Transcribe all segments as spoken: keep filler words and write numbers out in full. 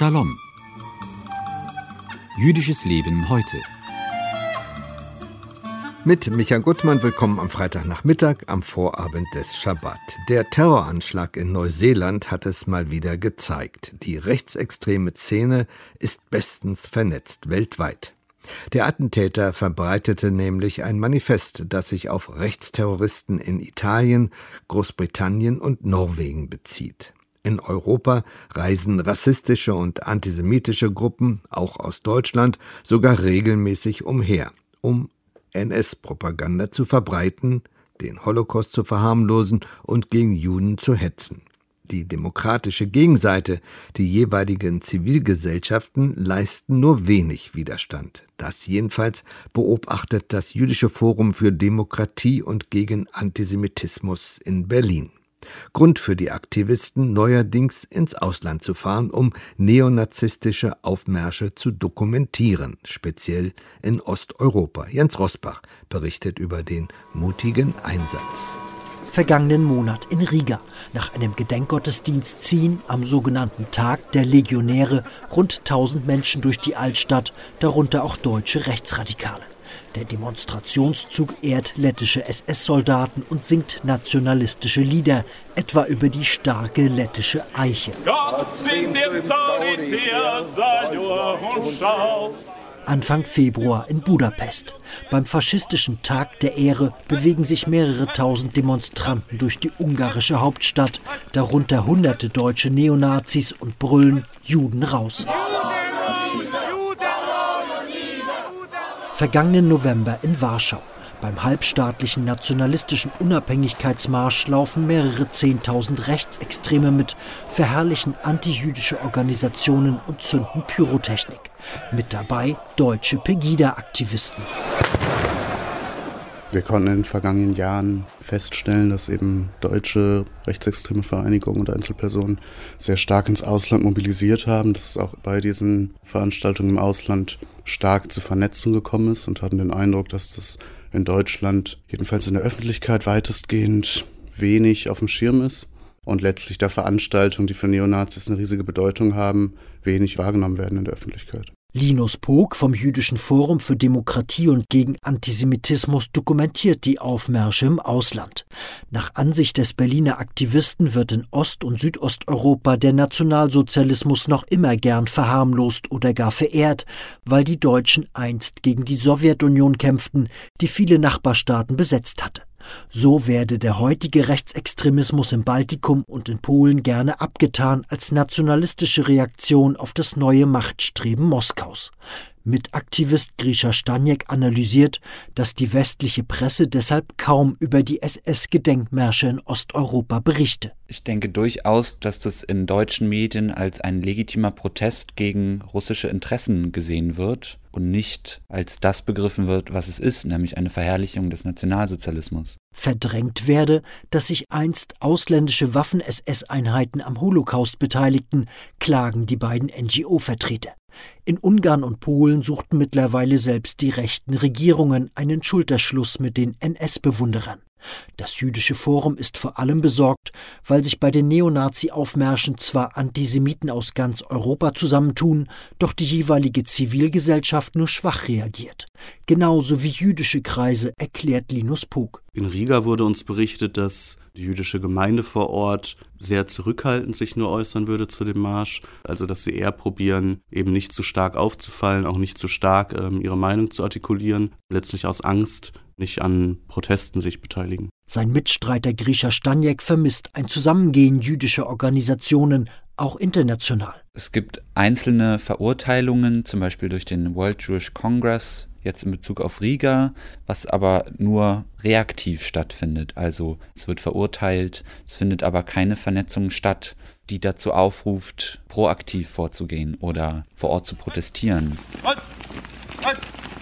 Shalom. Jüdisches Leben heute. Mit Micha Gutmann, willkommen am Freitagnachmittag, am Vorabend des Schabbat. Der Terroranschlag in Neuseeland hat es mal wieder gezeigt. Die rechtsextreme Szene ist bestens vernetzt weltweit. Der Attentäter verbreitete nämlich ein Manifest, das sich auf Rechtsterroristen in Italien, Großbritannien und Norwegen bezieht. In Europa reisen rassistische und antisemitische Gruppen, auch aus Deutschland, sogar regelmäßig umher, um N S-Propaganda zu verbreiten, den Holocaust zu verharmlosen und gegen Juden zu hetzen. Die demokratische Gegenseite, die jeweiligen Zivilgesellschaften, leisten nur wenig Widerstand. Das jedenfalls beobachtet das Jüdische Forum für Demokratie und gegen Antisemitismus in Berlin. Grund für die Aktivisten, neuerdings ins Ausland zu fahren, um neonazistische Aufmärsche zu dokumentieren, speziell in Osteuropa. Jens Rosbach berichtet über den mutigen Einsatz. Vergangenen Monat in Riga. Nach einem Gedenkgottesdienst ziehen am sogenannten Tag der Legionäre rund tausend Menschen durch die Altstadt, darunter auch deutsche Rechtsradikale. Der Demonstrationszug ehrt lettische S S-Soldaten und singt nationalistische Lieder, etwa über die starke lettische Eiche. Gott singt dem Zorn in der Salur und schaut. Anfang Februar in Budapest. Beim faschistischen Tag der Ehre bewegen sich mehrere tausend Demonstranten durch die ungarische Hauptstadt, darunter hunderte deutsche Neonazis, und brüllen Juden raus. Vergangenen November in Warschau. Beim halbstaatlichen nationalistischen Unabhängigkeitsmarsch laufen mehrere Zehntausend Rechtsextreme mit, verherrlichen antijüdische Organisationen und zünden Pyrotechnik. Mit dabei deutsche Pegida-Aktivisten. Wir konnten in den vergangenen Jahren feststellen, dass eben deutsche rechtsextreme Vereinigungen und Einzelpersonen sehr stark ins Ausland mobilisiert haben, dass es auch bei diesen Veranstaltungen im Ausland stark zu Vernetzung gekommen ist, und hatten den Eindruck, dass das in Deutschland, jedenfalls in der Öffentlichkeit, weitestgehend wenig auf dem Schirm ist und letztlich da Veranstaltungen, die für Neonazis eine riesige Bedeutung haben, wenig wahrgenommen werden in der Öffentlichkeit. Linus Pog vom Jüdischen Forum für Demokratie und gegen Antisemitismus dokumentiert die Aufmärsche im Ausland. Nach Ansicht des Berliner Aktivisten wird in Ost- und Südosteuropa der Nationalsozialismus noch immer gern verharmlost oder gar verehrt, weil die Deutschen einst gegen die Sowjetunion kämpften, die viele Nachbarstaaten besetzt hatte. So werde der heutige Rechtsextremismus im Baltikum und in Polen gerne abgetan als nationalistische Reaktion auf das neue Machtstreben Moskaus. Mitaktivist Grisha Staniek analysiert, dass die westliche Presse deshalb kaum über die S S-Gedenkmärsche in Osteuropa berichte. Ich denke durchaus, dass das in deutschen Medien als ein legitimer Protest gegen russische Interessen gesehen wird und nicht als das begriffen wird, was es ist, nämlich eine Verherrlichung des Nationalsozialismus. Verdrängt werde, dass sich einst ausländische Waffen-S S-Einheiten am Holocaust beteiligten, klagen die beiden N G O-Vertreter. In Ungarn und Polen suchten mittlerweile selbst die rechten Regierungen einen Schulterschluss mit den N S-Bewunderern. Das Jüdische Forum ist vor allem besorgt, weil sich bei den Neonazi-Aufmärschen zwar Antisemiten aus ganz Europa zusammentun, doch die jeweilige Zivilgesellschaft nur schwach reagiert. Genauso wie jüdische Kreise, erklärt Linus Pog. In Riga wurde uns berichtet, dass die jüdische Gemeinde vor Ort sehr zurückhaltend sich nur äußern würde zu dem Marsch. Also dass sie eher probieren, eben nicht zu stark aufzufallen, auch nicht zu stark ähm, ihre Meinung zu artikulieren, letztlich aus Angst nicht an Protesten sich beteiligen. Sein Mitstreiter Grisha Staniek vermisst ein Zusammengehen jüdischer Organisationen, auch international. Es gibt einzelne Verurteilungen, zum Beispiel durch den World Jewish Congress, jetzt in Bezug auf Riga, was aber nur reaktiv stattfindet. Also es wird verurteilt, es findet aber keine Vernetzung statt, die dazu aufruft, proaktiv vorzugehen oder vor Ort zu protestieren. Halt! Halt!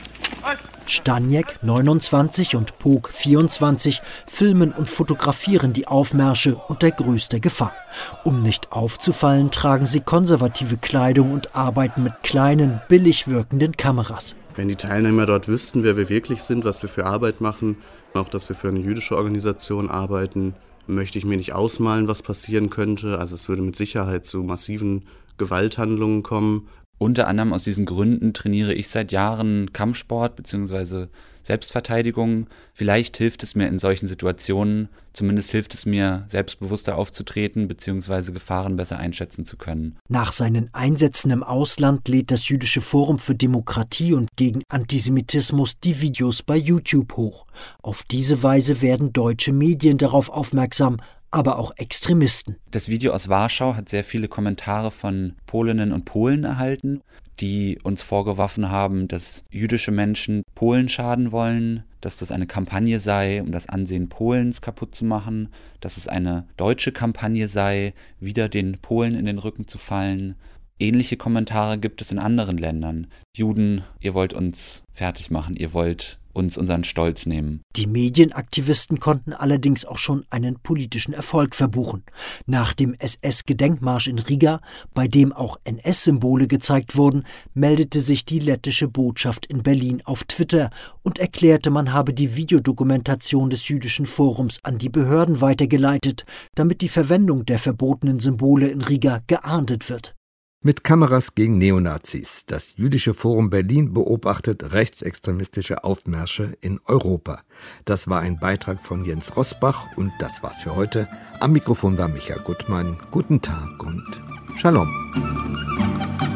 Staniek, neunundzwanzig, und Pog, vierundzwanzig, filmen und fotografieren die Aufmärsche unter größter Gefahr. Um nicht aufzufallen, tragen sie konservative Kleidung und arbeiten mit kleinen, billig wirkenden Kameras. Wenn die Teilnehmer dort wüssten, wer wir wirklich sind, was wir für Arbeit machen, auch dass wir für eine jüdische Organisation arbeiten, möchte ich mir nicht ausmalen, was passieren könnte. Also es würde mit Sicherheit zu massiven Gewalthandlungen kommen. Unter anderem aus diesen Gründen trainiere ich seit Jahren Kampfsport bzw. Selbstverteidigung. Vielleicht hilft es mir in solchen Situationen, zumindest hilft es mir, selbstbewusster aufzutreten bzw. Gefahren besser einschätzen zu können. Nach seinen Einsätzen im Ausland lädt das Jüdische Forum für Demokratie und gegen Antisemitismus die Videos bei YouTube hoch. Auf diese Weise werden deutsche Medien darauf aufmerksam, aber auch Extremisten. Das Video aus Warschau hat sehr viele Kommentare von Polinnen und Polen erhalten, die uns vorgeworfen haben, dass jüdische Menschen Polen schaden wollen, dass das eine Kampagne sei, um das Ansehen Polens kaputt zu machen, dass es eine deutsche Kampagne sei, wieder den Polen in den Rücken zu fallen. Ähnliche Kommentare gibt es in anderen Ländern. Juden, ihr wollt uns fertig machen, ihr wollt uns unseren Stolz nehmen. Die Medienaktivisten konnten allerdings auch schon einen politischen Erfolg verbuchen. Nach dem S S-Gedenkmarsch in Riga, bei dem auch N S-Symbole gezeigt wurden, meldete sich die lettische Botschaft in Berlin auf Twitter und erklärte, man habe die Videodokumentation des Jüdischen Forums an die Behörden weitergeleitet, damit die Verwendung der verbotenen Symbole in Riga geahndet wird. Mit Kameras gegen Neonazis. Das Jüdische Forum Berlin beobachtet rechtsextremistische Aufmärsche in Europa. Das war ein Beitrag von Jens Rosbach und das war's für heute. Am Mikrofon war Michael Gutmann. Guten Tag und Shalom.